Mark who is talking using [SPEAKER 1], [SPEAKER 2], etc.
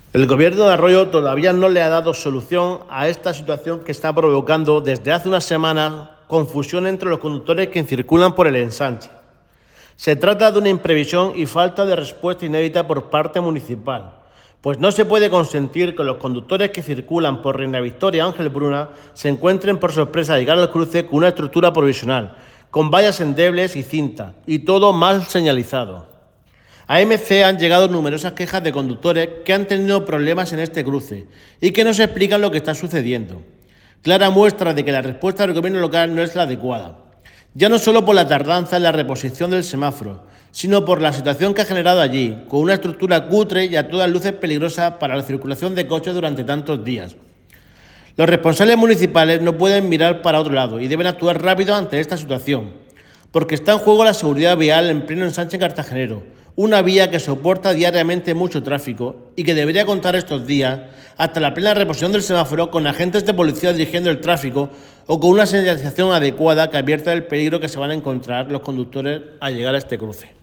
[SPEAKER 1] El gobierno de Arroyo todavía no le ha dado solución a esta situación que está provocando desde hace unas semanas confusión entre los conductores que circulan por el ensanche. Se trata de una imprevisión y falta de respuesta inédita por parte municipal, pues no se puede consentir que los conductores que circulan por Reina Victoria Ángel Bruna se encuentren por sorpresa al llegar al cruce con una estructura provisional, con vallas endebles y cinta, y todo mal señalizado. A MC han llegado numerosas quejas de conductores que han tenido problemas en este cruce y que no se explican lo que está sucediendo. Clara muestra de que la respuesta del gobierno local no es la adecuada. Ya no solo por la tardanza en la reposición del semáforo, sino por la situación que ha generado allí, con una estructura cutre y a todas luces peligrosa para la circulación de coches durante tantos días. Los responsables municipales no pueden mirar para otro lado y deben actuar rápido ante esta situación, porque está en juego la seguridad vial en pleno ensanche cartagenero, una vía que soporta diariamente mucho tráfico y que debería contar estos días hasta la plena reposición del semáforo con agentes de policía dirigiendo el tráfico o con una señalización adecuada que advierta del peligro que se van a encontrar los conductores al llegar a este cruce.